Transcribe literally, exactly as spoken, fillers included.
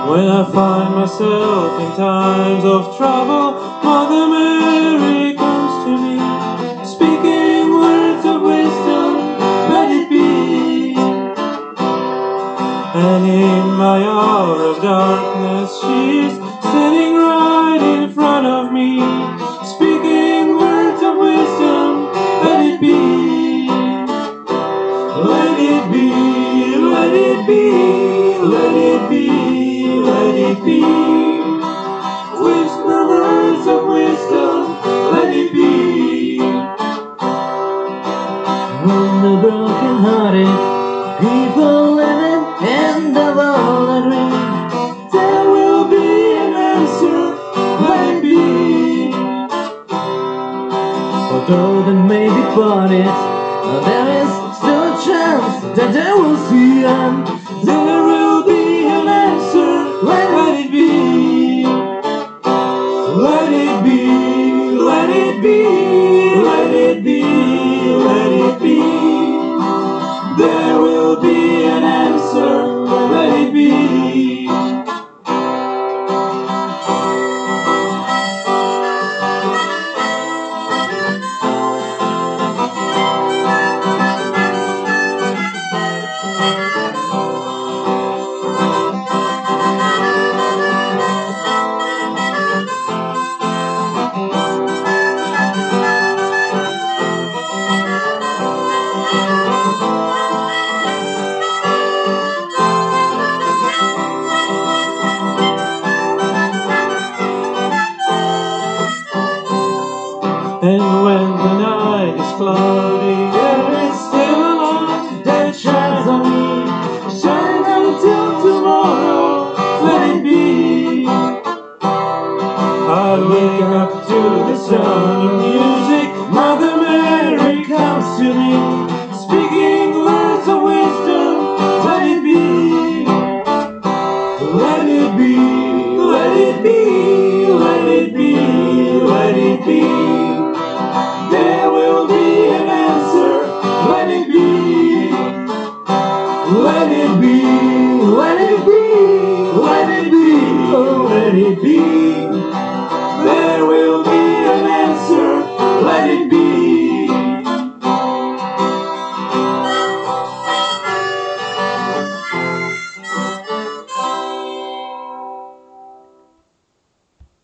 When I find myself in times of trouble, Mother Mary comes to me, speaking words of wisdom, let it be. And in my hour of darkness, she's sitting right in front of me, speaking words of wisdom, let it be. Let it be, let it be, let it be, let it be. Whisper words of wisdom, let it be. When the broken-hearted people living in the world agree, there will be an answer, let it be. Although they may be parted, there is still a chance that they will see, and there will be an answer, let it be. Let it be, let it be, let it be, let it be. There will be an answer, let it be. And